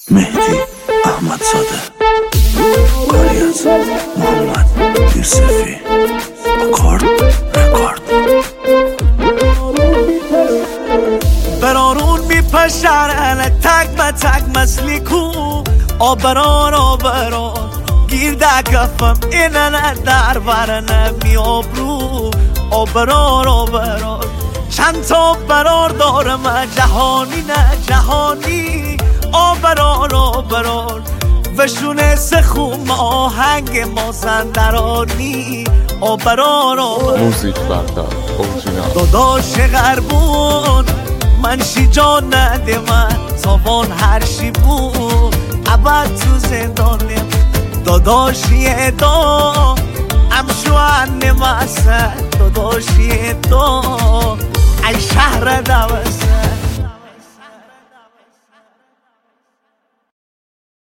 مهدی احمدزاده، کاری از محمد یوسفی، آکورد رکورد. برارون میپشرن تک به تک مثلی کو آبران گیر دکفم اینن در برن میابرو آبران چند تا برار دارم جهانی نه جهانی آبران وشونه سخوم آهنگ مازندرانی آبران موزیک بردار اورجینال. داداش غربون منشی جان نده من تابان هرشی بود ابد تو زندانم داداشی دا امشو انم داداشی دا ای شهر دوسته